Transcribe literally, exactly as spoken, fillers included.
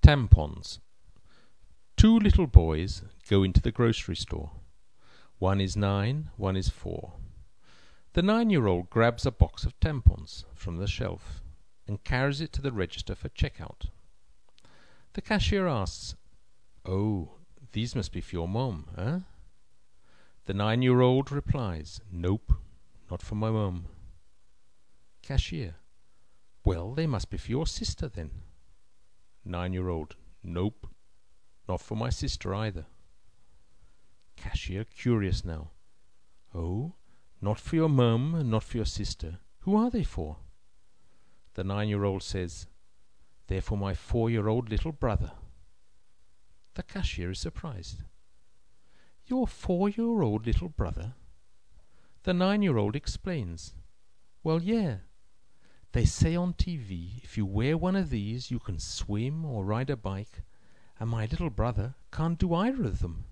Tampons. Two little boys go into the grocery store. One is nine, one is four. The nine-year-old grabs a box of tampons from the shelf and carries it to the register for checkout. The cashier asks, "Oh, these must be for your mom, eh?" The nine-year-old replies, "Nope, not for my mom." Cashier: "Well, they must be for your sister then." Nine-year-old: "Nope, not for my sister either." Cashier, curious now: "Oh, not for your mum and not for your sister. Who are they for?" The nine-year-old says, "They're for my four-year-old little brother." The cashier is surprised. "Your four-year-old little brother?" The nine-year-old explains, "Well, yeah. They say on T V if you wear one of these you can swim or ride a bike, and my little brother can't do either of them."